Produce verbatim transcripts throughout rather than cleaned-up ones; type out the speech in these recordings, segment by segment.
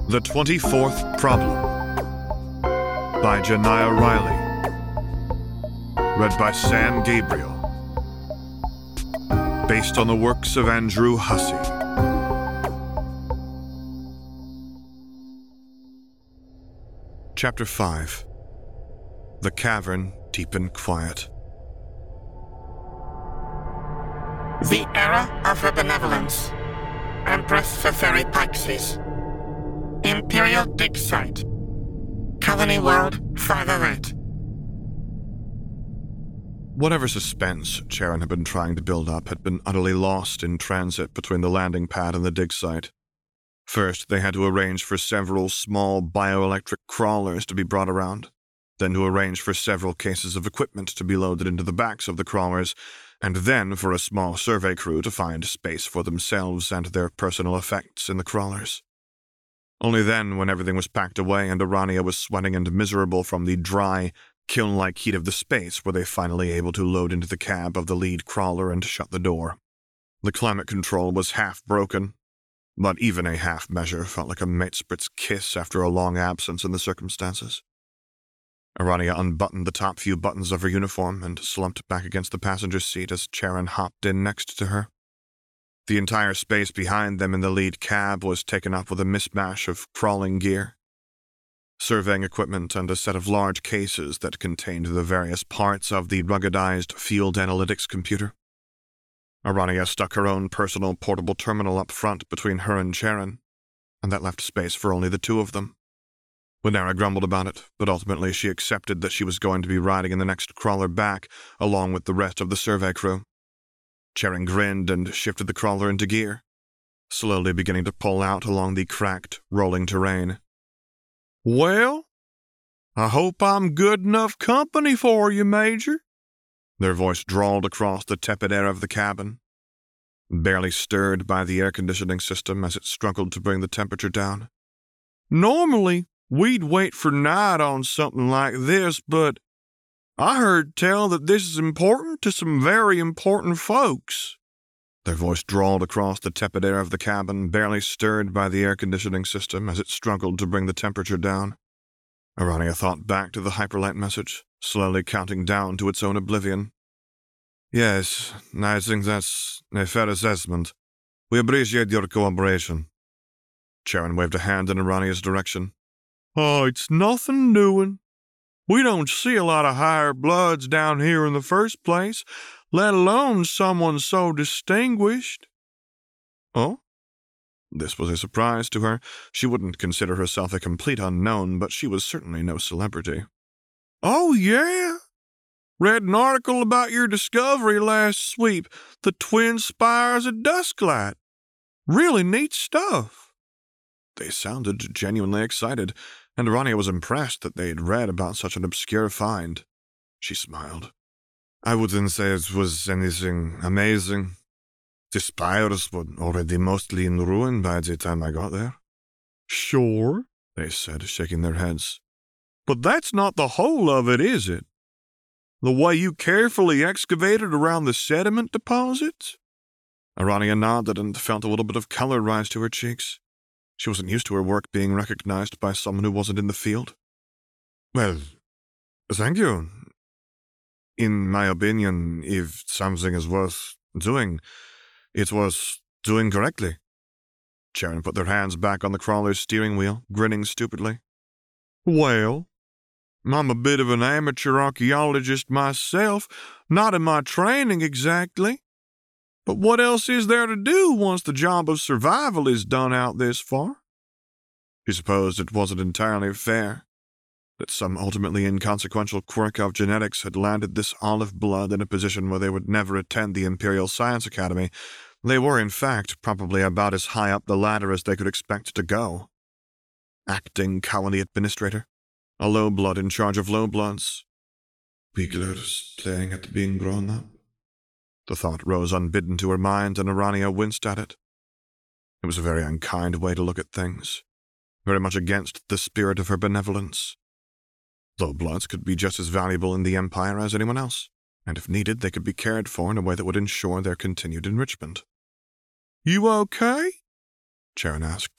The twenty-fourth Problem by Janiah Riley. Read by Sam Gabriel. Based on the works of Andrew Hussey. Chapter five. The Cavern Deep and Quiet. The Era of Her Benevolence. Empress Feferi Pyxis. Imperial Dig Site. Colony World five oh eight. Whatever suspense Charon had been trying to build up had been utterly lost in transit between the landing pad and the dig site. First, they had to arrange for several small bioelectric crawlers to be brought around, then to arrange for several cases of equipment to be loaded into the backs of the crawlers, and then for a small survey crew to find space for themselves and their personal effects in the crawlers. Only then, when everything was packed away and Arania was sweating and miserable from the dry, kiln-like heat of the space, were they finally able to load into the cab of the lead crawler and shut the door. The climate control was half broken, but even a half measure felt like a mate-spritz kiss after a long absence in the circumstances. Arania unbuttoned the top few buttons of her uniform and slumped back against the passenger seat as Charon hopped in next to her. The entire space behind them in the lead cab was taken up with a mismatch of crawling gear, surveying equipment, and a set of large cases that contained the various parts of the ruggedized field analytics computer. Arania stuck her own personal portable terminal up front between her and Charon, and that left space for only the two of them. Lunara grumbled about it, but ultimately she accepted that she was going to be riding in the next crawler back, along with the rest of the survey crew. Charon grinned and shifted the crawler into gear, slowly beginning to pull out along the cracked, rolling terrain. "Well, I hope I'm good enough company for you, Major," their voice drawled across the tepid air of the cabin, barely stirred by the air conditioning system as it struggled to bring the temperature down. "Normally, we'd wait for night on something like this, but I heard tell that this is important to some very important folks." Their voice drawled across the tepid air of the cabin, barely stirred by the air conditioning system as it struggled to bring the temperature down. Arania thought back to the hyperlight message, slowly counting down to its own oblivion. "Yes, I think that's a fair assessment. We appreciate your cooperation." Charon waved a hand in Arania's direction. "Oh, it's nothing doing. We don't see a lot of higher bloods down here in the first place, let alone someone so distinguished." Oh? This was a surprise to her. She wouldn't consider herself a complete unknown, but she was certainly no celebrity. "Oh, yeah? Read an article about your discovery last sweep, the twin spires of Dusklight. Really neat stuff." They sounded genuinely excited, and Arania was impressed that they had read about such an obscure find. She smiled. "I wouldn't say it was anything amazing. The spires were already mostly in ruin by the time I got there." "Sure," they said, shaking their heads. "But that's not the whole of it, is it? The way you carefully excavated around the sediment deposits?" Arania nodded and felt a little bit of color rise to her cheeks. She wasn't used to her work being recognized by someone who wasn't in the field. "Well, thank you. In my opinion, if something is worth doing, it's worth doing correctly." Charon put their hands back on the crawler's steering wheel, grinning stupidly. "Well, I'm a bit of an amateur archaeologist myself, not in my training exactly. But what else is there to do once the job of survival is done out this far?" She supposed it wasn't entirely fair, that some ultimately inconsequential quirk of genetics had landed this olive blood in a position where they would never attend the Imperial Science Academy. They were, in fact, probably about as high up the ladder as they could expect to go. Acting colony administrator, a low blood in charge of low bloods. Wigglers playing at being grown up. The thought rose unbidden to her mind, and Arania winced at it. It was a very unkind way to look at things, very much against the spirit of her benevolence. Low bloods could be just as valuable in the Empire as anyone else, and if needed, they could be cared for in a way that would ensure their continued enrichment. "You okay?" Charon asked.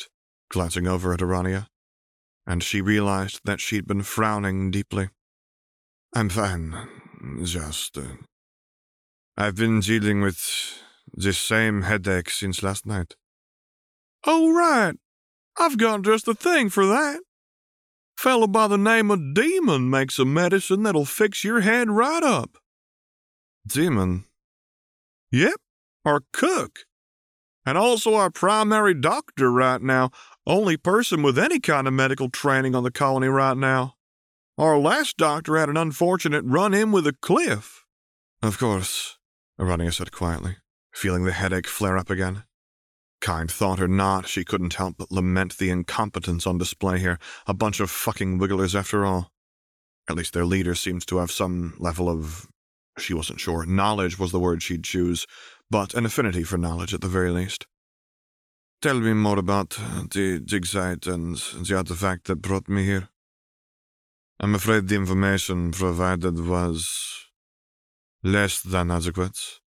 glancing over at Arania, and she realized that she'd been frowning deeply. I'm fine. Just, uh, I've been dealing with this same headache since last night. Oh, right. I've got just the thing for that. Fellow by the name of Demon makes a medicine that'll fix your head right up. Demon? Yep, our cook. And also our primary doctor right now, only person with any kind of medical training on the colony right now. Our last doctor had an unfortunate run-in with a cliff. Of course, Arania said quietly, feeling the headache flare up again. Kind thought or not, she couldn't help but lament the incompetence on display here, a bunch of fucking wigglers after all. At least their leader seems to have some level of, she wasn't sure, knowledge was the word she'd choose, but an affinity for knowledge at the very least. Tell me more about the dig site and the artifact that brought me here. I'm afraid the information provided was less than adequate.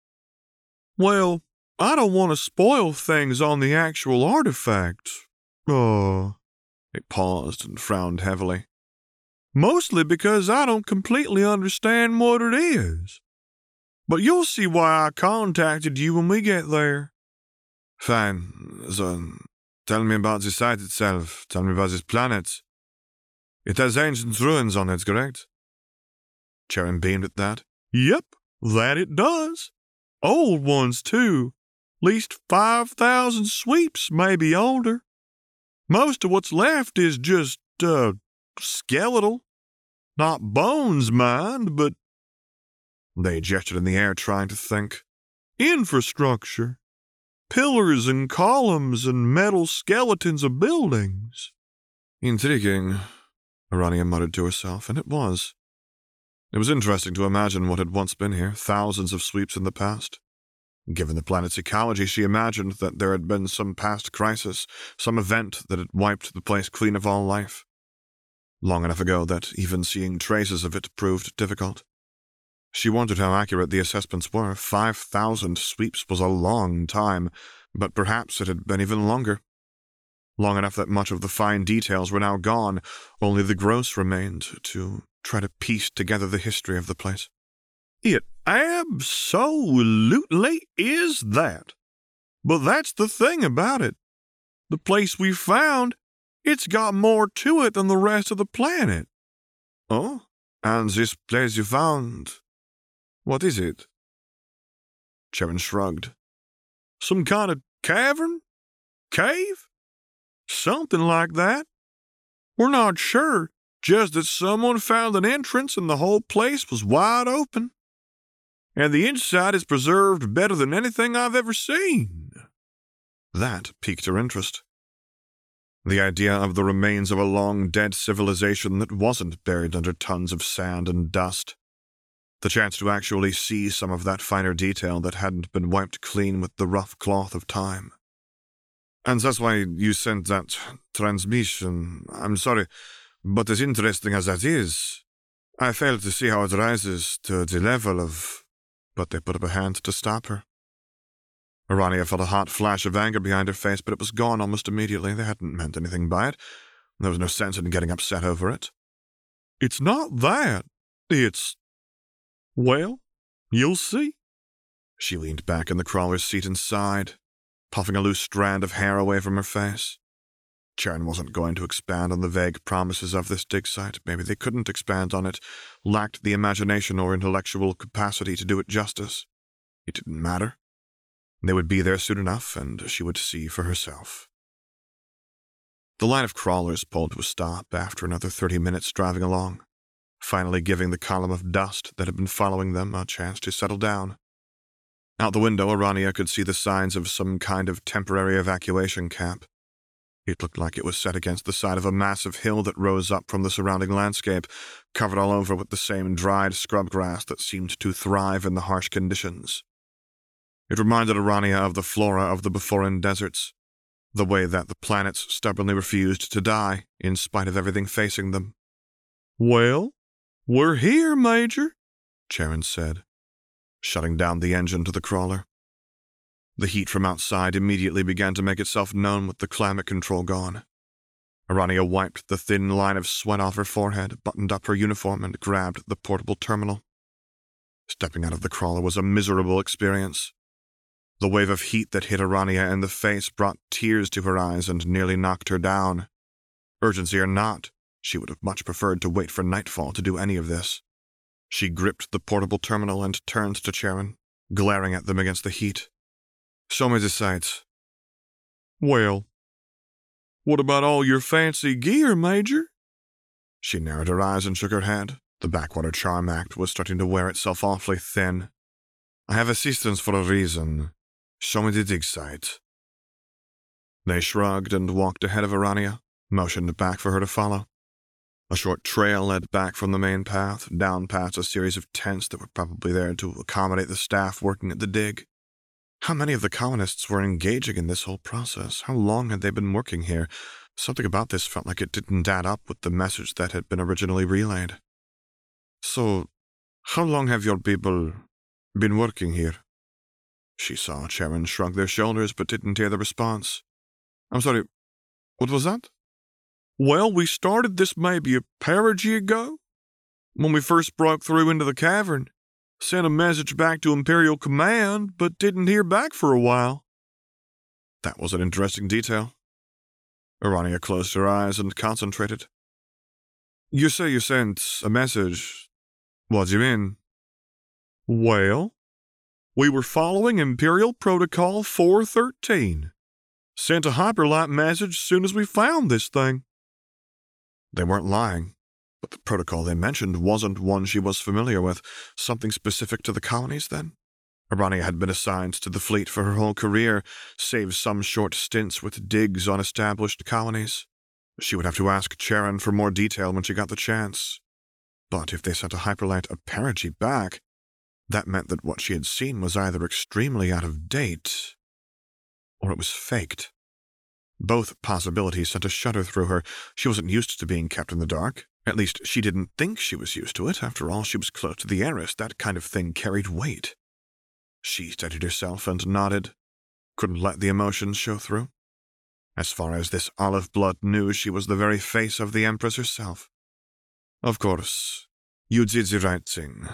Well, I don't want to spoil things on the actual artifact. Oh. It paused and frowned heavily. Mostly because I don't completely understand what it is. But you'll see why I contacted you when we get there. Fine. So, tell me about the site itself. Tell me about this planet. It has ancient ruins on it, correct? Charon beamed at that. Yep, that it does. Old ones, too. Least five thousand sweeps, maybe older. Most of what's left is just, uh, skeletal. Not bones, mind, but... They gestured in the air, trying to think. Infrastructure. Pillars and columns and metal skeletons of buildings. Intriguing, Arania muttered to herself, and it was. It was interesting to imagine what had once been here, thousands of sweeps in the past. Given the planet's ecology, she imagined that there had been some past crisis, some event that had wiped the place clean of all life. Long enough ago that even seeing traces of it proved difficult. She wondered how accurate the assessments were. Five thousand sweeps was a long time, but perhaps it had been even longer. Long enough that much of the fine details were now gone, only the gross remained to try to piece together the history of the place. It absolutely is that. But that's the thing about it. The place we found, it's got more to it than the rest of the planet. Oh? And this place you found, what is it? Charon shrugged. Some kind of cavern? Cave? Something like that. We're not sure, just that someone found an entrance and the whole place was wide open. And the inside is preserved better than anything I've ever seen. That piqued her interest. The idea of the remains of a long-dead civilization that wasn't buried under tons of sand and dust. The chance to actually see some of that finer detail that hadn't been wiped clean with the rough cloth of time. And that's why you sent that transmission. I'm sorry, but as interesting as that is, I fail to see how it rises to the level of... But they put up a hand to stop her. Arania felt a hot flash of anger behind her face, but it was gone almost immediately. They hadn't meant anything by it. There was no sense in getting upset over it. It's not that. It's... Well, you'll see. She leaned back in the crawler's seat and sighed, puffing a loose strand of hair away from her face. Charon wasn't going to expand on the vague promises of this dig site. Maybe they couldn't expand on it, lacked the imagination or intellectual capacity to do it justice. It didn't matter. They would be there soon enough, and she would see for herself. The line of crawlers pulled to a stop after another thirty minutes driving along, finally giving the column of dust that had been following them a chance to settle down. Out the window, Arania could see the signs of some kind of temporary evacuation camp. It looked like it was set against the side of a massive hill that rose up from the surrounding landscape, covered all over with the same dried scrub grass that seemed to thrive in the harsh conditions. It reminded Arania of the flora of the Beforan deserts, the way that the planets stubbornly refused to die in spite of everything facing them. Well, we're here, Major, Charon said, shutting down the engine to the crawler. The heat from outside immediately began to make itself known with the climate control gone. Arania wiped the thin line of sweat off her forehead, buttoned up her uniform, and grabbed the portable terminal. Stepping out of the crawler was a miserable experience. The wave of heat that hit Arania in the face brought tears to her eyes and nearly knocked her down. Urgency or not, she would have much preferred to wait for nightfall to do any of this. She gripped the portable terminal and turned to Charon, glaring at them against the heat. "Show me the sights." "Well, what about all your fancy gear, Major?" She narrowed her eyes and shook her head. The backwater charm act was starting to wear itself awfully thin. "I have assistance for a reason. Show me the dig site." They shrugged and walked ahead of Arania, motioned back for her to follow. A short trail led back from the main path, down past a series of tents that were probably there to accommodate the staff working at the dig. How many of the colonists were engaging in this whole process? How long had they been working here? Something about this felt like it didn't add up with the message that had been originally relayed. "So, how long have your people been working here?" She saw Charon shrug their shoulders but didn't hear the response. "I'm sorry, what was that?" "Well, we started this maybe a perigee ago. When we first broke through into the cavern, sent a message back to Imperial Command, but didn't hear back for a while." That was an interesting detail. Arania closed her eyes and concentrated. "You say you sent a message. What do you mean?" "Well, we were following Imperial Protocol four thirteen. Sent a hyperlight message soon as we found this thing." They weren't lying, but the protocol they mentioned wasn't one she was familiar with. Something specific to the colonies, then? Arania had been assigned to the fleet for her whole career, save some short stints with digs on established colonies. She would have to ask Charon for more detail when she got the chance. But if they sent a hyperlight of perigee back, that meant that what she had seen was either extremely out of date, or it was faked. Both possibilities sent a shudder through her. She wasn't used to being kept in the dark. At least, she didn't think she was used to it. After all, she was close to the heiress. That kind of thing carried weight. She steadied herself and nodded. Couldn't let the emotions show through. As far as this olive blood knew, she was the very face of the Empress herself. "Of course, you did the right thing."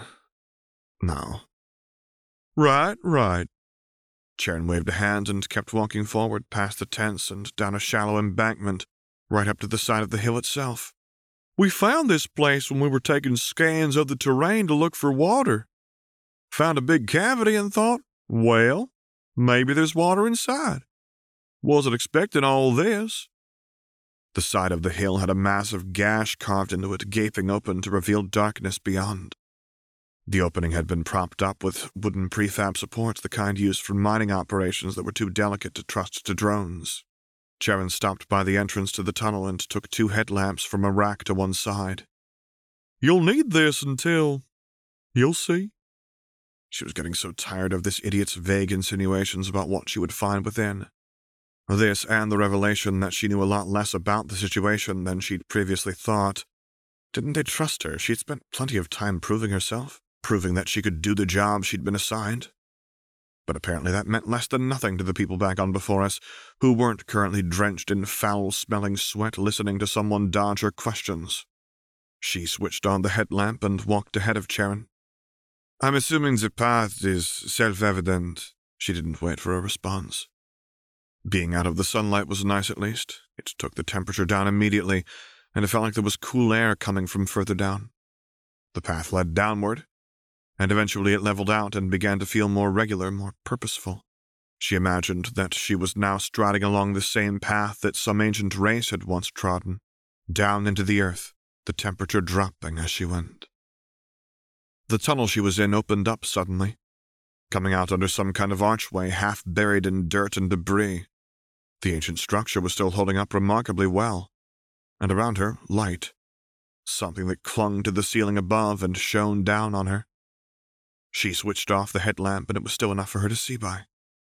"No." "Right, right." Charon waved a hand and kept walking forward past the tents and down a shallow embankment, right up to the side of the hill itself. "We found this place when we were taking scans of the terrain to look for water. Found a big cavity and thought, well, maybe there's water inside. Wasn't expecting all this." The side of the hill had a massive gash carved into it, gaping open to reveal darkness beyond. The opening had been propped up with wooden prefab supports, the kind used for mining operations that were too delicate to trust to drones. Charon stopped by the entrance to the tunnel and took two headlamps from a rack to one side. "You'll need this until... you'll see." She was getting so tired of this idiot's vague insinuations about what she would find within. This and the revelation that she knew a lot less about the situation than she'd previously thought. Didn't they trust her? She'd spent plenty of time proving herself, proving that she could do the job she'd been assigned. But apparently that meant less than nothing to the people back on before us, who weren't currently drenched in foul-smelling sweat listening to someone dodge her questions. She switched on the headlamp and walked ahead of Charon. "I'm assuming the path is self-evident." She didn't wait for a response. Being out of the sunlight was nice at least. It took the temperature down immediately, and it felt like there was cool air coming from further down. The path led downward, and eventually it leveled out and began to feel more regular, more purposeful. She imagined that she was now striding along the same path that some ancient race had once trodden, down into the earth, the temperature dropping as she went. The tunnel she was in opened up suddenly, coming out under some kind of archway half buried in dirt and debris. The ancient structure was still holding up remarkably well, and around her, light, something that clung to the ceiling above and shone down on her. She switched off the headlamp, and it was still enough for her to see by.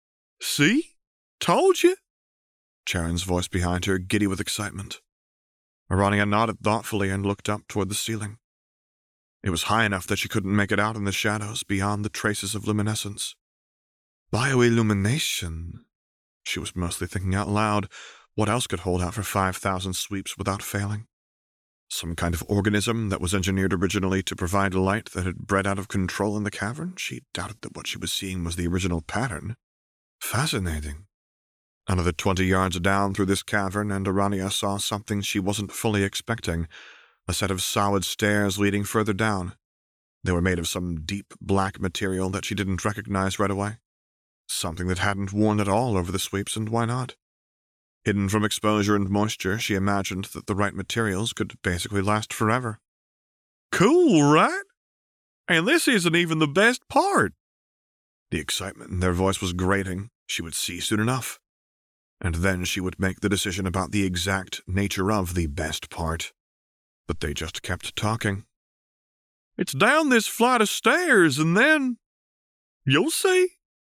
"See? Told you!" Charon's voice behind her, giddy with excitement. Arania nodded thoughtfully and looked up toward the ceiling. It was high enough that she couldn't make it out in the shadows beyond the traces of luminescence. Bioillumination. She was mostly thinking out loud. What else could hold out for five thousand sweeps without failing? Some kind of organism that was engineered originally to provide light that had bred out of control in the cavern? She doubted that what she was seeing was the original pattern. Fascinating. Another twenty yards down through this cavern, and Arania saw something she wasn't fully expecting, a set of solid stairs leading further down. They were made of some deep black material that she didn't recognize right away. Something that hadn't worn at all over the sweeps, and why not? Hidden from exposure and moisture, she imagined that the right materials could basically last forever. Cool, right? And this isn't even the best part. The excitement in their voice was grating. She would see soon enough. And then she would make the decision about the exact nature of the best part. But they just kept talking. It's down this flight of stairs, and then... you'll see.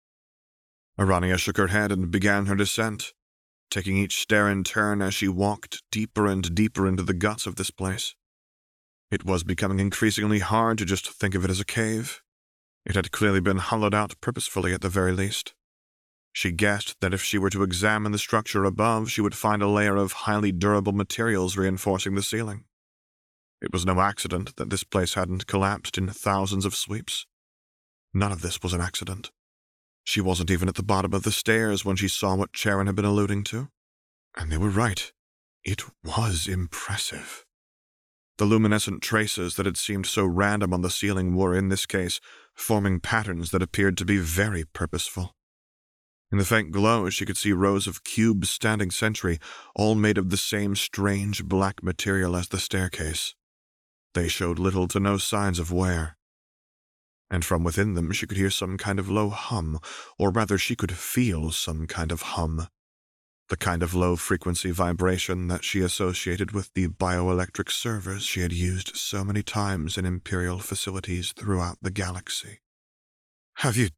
Arania shook her head and began her descent, taking each stair in turn as she walked deeper and deeper into the guts of this place. It was becoming increasingly hard to just think of it as a cave. It had clearly been hollowed out purposefully at the very least. She guessed that if she were to examine the structure above, she would find a layer of highly durable materials reinforcing the ceiling. It was no accident that this place hadn't collapsed in thousands of sweeps. None of this was an accident. She wasn't even at the bottom of the stairs when she saw what Charon had been alluding to. And they were right. It was impressive. The luminescent traces that had seemed so random on the ceiling were, in this case, forming patterns that appeared to be very purposeful. In the faint glow, she could see rows of cubes standing sentry, all made of the same strange black material as the staircase. They showed little to no signs of wear. And from within them she could hear some kind of low hum, or rather she could feel some kind of hum. The kind of low-frequency vibration that she associated with the bioelectric servers she had used so many times in Imperial facilities throughout the galaxy. Have you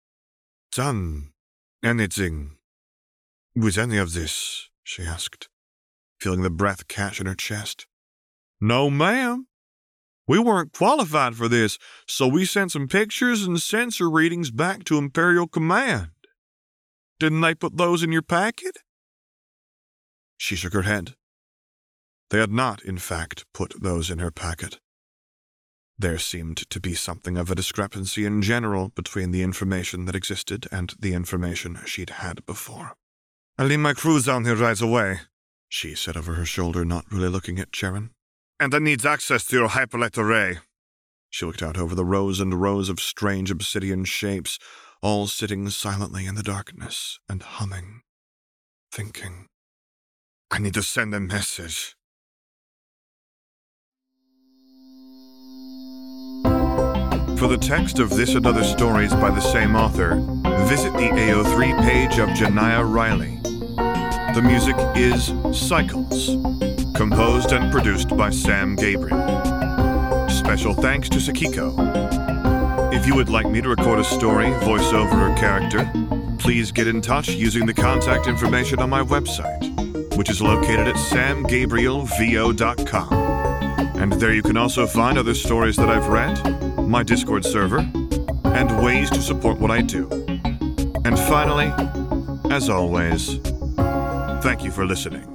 done anything with any of this? She asked, feeling the breath catch in her chest. No, ma'am. We weren't qualified for this, so we sent some pictures and sensor readings back to Imperial Command. Didn't they put those in your packet? She shook her head. They had not, in fact, put those in her packet. There seemed to be something of a discrepancy in general between the information that existed and the information she'd had before. I'll leave my crew down here right away, she said over her shoulder, not really looking at Charon. And I need access to your hyperlight array. She looked out over the rows and rows of strange obsidian shapes, all sitting silently in the darkness and humming, thinking. I need to send a message. For the text of this and other stories by the same author, visit the A O three page of Janaya Riley. The music is Cycles, composed and produced by Sam Gabriel. Special thanks to Sakiko. If you would like me to record a story, voiceover, or character, please get in touch using the contact information on my website, which is located at sam gabriel v o dot com. And there you can also find other stories that I've read, my Discord server, and ways to support what I do. And finally, as always, thank you for listening.